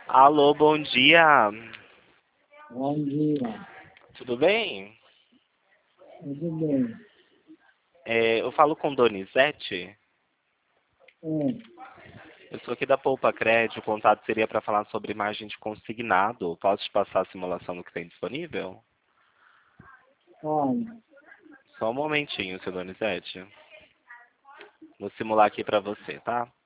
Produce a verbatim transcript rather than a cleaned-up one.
Alô, bom dia. Bom dia. Tudo bem? Tudo bem? É, eu falo com Donizete. É, Eu sou aqui da Poupa Cred. O contato seria para falar sobre margem de consignado. Posso te passar a simulação do que tem disponível? olha, Só um momentinho, seu Donizete. Vou simular aqui para você, tá?